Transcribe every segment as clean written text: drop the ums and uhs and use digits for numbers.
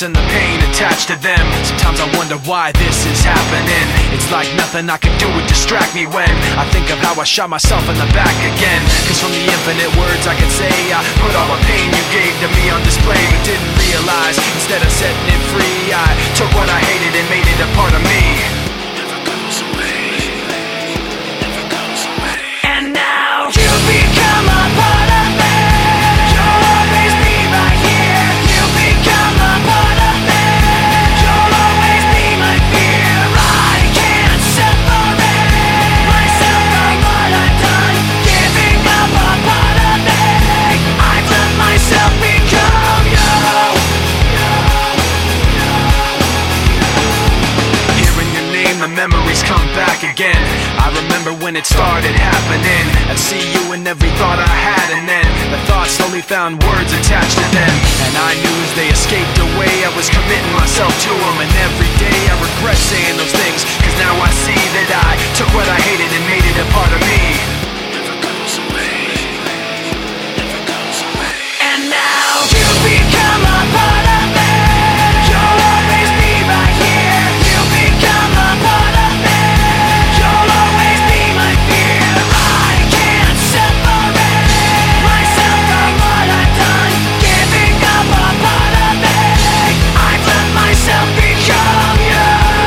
thoughts and the pain attached to them. Sometimes I wonder why this is happening. It's like nothing I can do would distract me when I think of how I shot myself in the back again. Cause from the infinite words I can say, I put all the pain you gave to me on display, but didn't realize instead of setting it free, I took what I hated and made it a part of me. Never goes away, never goes away. And now you become a part of me. You'll always be right here. You become a part of me. You'll always be my fear. I can't separate myself from what I've done. Giving up a part of me. I've let myself become you. Hearing your name, the memories come back again. I remember when it started happening. I'd see you in every thought I had, and then the thoughts slowly found words attached to them. And I knew as they escaped away, I was committing myself to them. And every day I regret saying those things, cause now I see that I took what I hated and made it a part of me. Never goes away, never goes away. And now you become a part of me. You'll always be right here. You become a part of me. You'll always be my fear. I can't separate myself from what I've done. Giving up a part of me. I've let myself become you.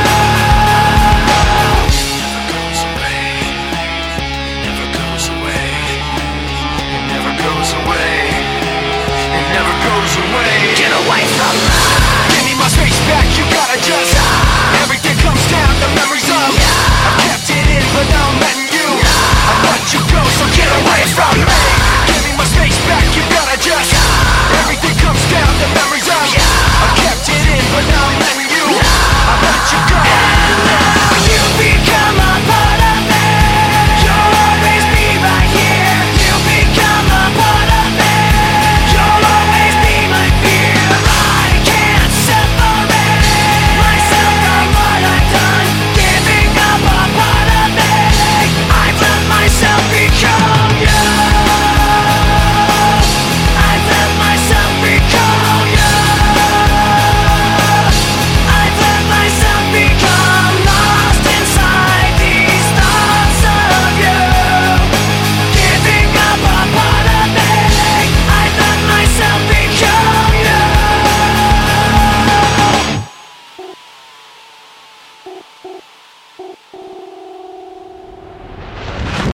Never goes away, never goes away. It never goes away, it never goes away. Get away from me. Give me my space back, you gotta just everything comes down to memories of I've kept it in, but now I'm letting you I let you go, so get away from me. Give me my space back, you gotta just everything comes down to memories of I've kept it in, but now I'm letting you I let you go. And now you become a part of me. You'll always be right here. You become a part of me. You'll always be my fear. I can't separate myself from what I've done. Giving up a part of me. I've let myself become you. I've let myself become you. I've let myself become lost inside these thoughts of you. Giving up a part of me. I've let myself become you.